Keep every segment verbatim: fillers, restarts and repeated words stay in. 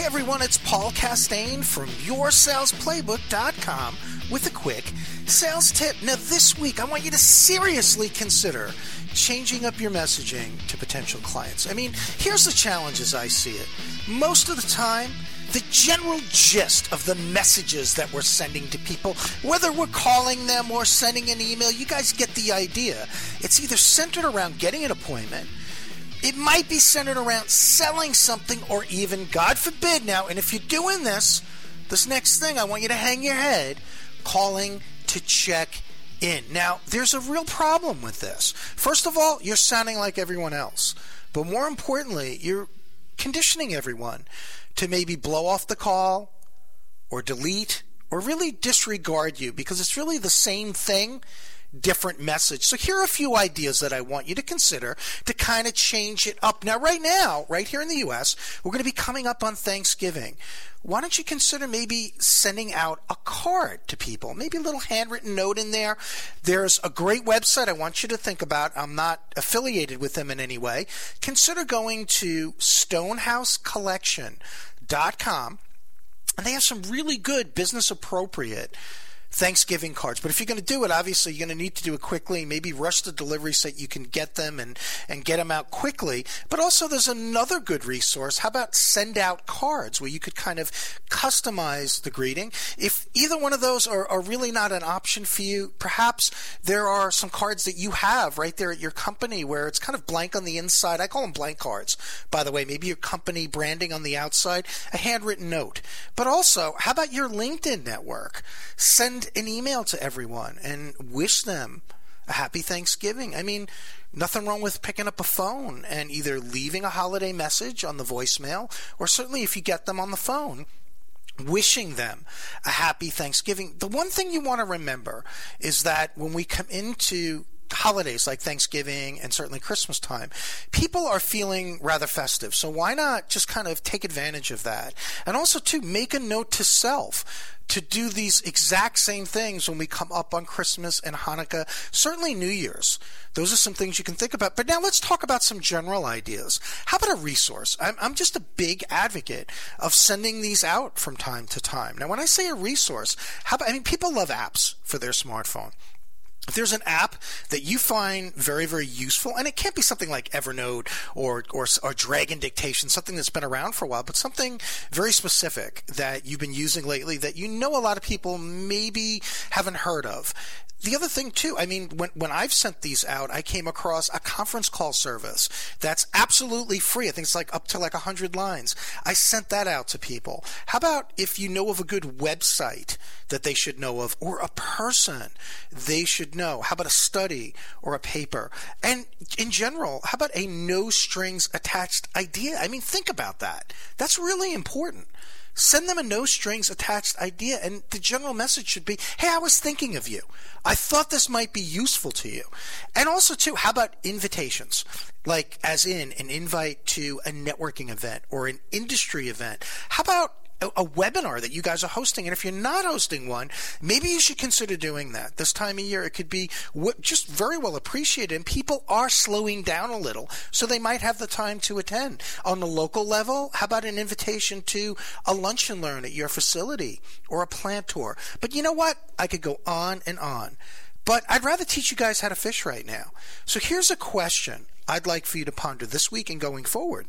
Hey everyone, it's Paul Castaigne from your sales playbook dot com with a quick sales tip. Now this week, I want you to seriously consider changing up your messaging to potential clients. I mean, here's the challenge as I see it. Most of the time, the general gist of the messages that we're sending to people, whether we're calling them or sending an email, you guys get the idea. It's either centered around getting an appointment, it might be centered around selling something, or even, God forbid now, and if you're doing this, this next thing, I want you to hang your head, calling to check in. Now, there's a real problem with this. First of all, you're sounding like everyone else. But more importantly, you're conditioning everyone to maybe blow off the call or delete or really disregard you, because it's really the same thing, different message. So here are a few ideas that I want you to consider to kind of change it up. Now, right now, right here in the U S, we're going to be coming up on Thanksgiving. Why don't you consider maybe sending out a card to people, maybe a little handwritten note in there. There's a great website I want you to think about. I'm not affiliated with them in any way. Consider going to stonehouse collection dot com, and they have some really good business appropriate Thanksgiving cards. But if you're going to do it, obviously you're going to need to do it quickly, maybe rush the delivery so that you can get them and, and get them out quickly. But also there's another good resource. How about send out cards, where you could kind of customize the greeting? If either one of those are, are really not an option for you, perhaps there are some cards that you have right there at your company where it's kind of blank on the inside. I call them blank cards, by the way. Maybe your company branding on the outside, a handwritten note. But also, how about your LinkedIn network? Send an email to everyone and wish them a happy Thanksgiving. I mean, nothing wrong with picking up a phone and either leaving a holiday message on the voicemail, or certainly if you get them on the phone, wishing them a happy Thanksgiving. The one thing you want to remember is that when we come into holidays like Thanksgiving and certainly Christmas time, people are feeling rather festive. So why not just kind of take advantage of that? And also, too, make a note to self to do these exact same things when we come up on Christmas and Hanukkah, certainly New Year's. Those are some things you can think about. But now let's talk about some general ideas. How about a resource? I'm, I'm just a big advocate of sending these out from time to time. Now, when I say a resource, how about, I mean, people love apps for their smartphone. If there's an app that you find very, very useful, and it can't be something like Evernote or, or or Dragon Dictation, something that's been around for a while, but something very specific that you've been using lately that you know a lot of people maybe haven't heard of. The other thing, too, I mean, when, when I've sent these out, I came across a conference call service that's absolutely free. I think it's like up to like one hundred lines. I sent that out to people. How about if you know of a good website that they should know of, or a person they should know? How about a study or a paper? And in general, how about a no strings attached idea? I mean, think about that. That's really important. Send them a no strings attached idea, and the general message should be, hey, I was thinking of you. I thought this might be useful to you. And also, too, how about invitations? Like, as in an invite to a networking event or an industry event. How about a, a webinar that you guys are hosting? And if you're not hosting one, maybe you should consider doing that. This time of year, it could be just very well appreciated, and people are slowing down a little, so they might have the time to attend. On the local level, how about an invitation to a lunch and learn at your facility or a plant tour? But you know what? I could go on and on. But I'd rather teach you guys how to fish right now. So here's a question I'd like for you to ponder this week and going forward.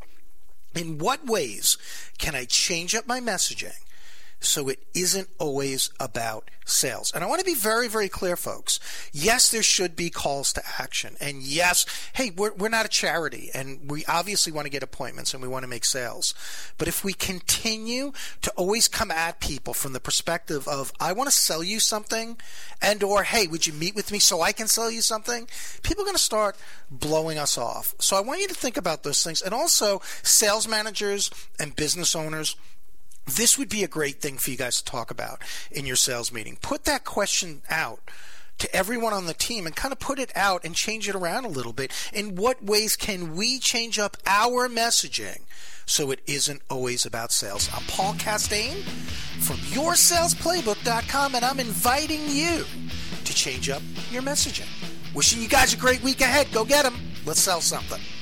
In what ways can I change up my messaging so it isn't always about sales? And I want to be very, very clear, folks. Yes, there should be calls to action. And yes, hey, we're, we're not a charity, and we obviously want to get appointments and we want to make sales. But if we continue to always come at people from the perspective of, I want to sell you something, and or, hey, would you meet with me so I can sell you something? People are going to start blowing us off. So I want you to think about those things. And also, sales managers and business owners, this would be a great thing for you guys to talk about in your sales meeting. Put that question out to everyone on the team and kind of put it out and change it around a little bit. In what ways can we change up our messaging so it isn't always about sales? I'm Paul Castaigne from your sales playbook dot com, and I'm inviting you to change up your messaging. Wishing you guys a great week ahead. Go get them. Let's sell something.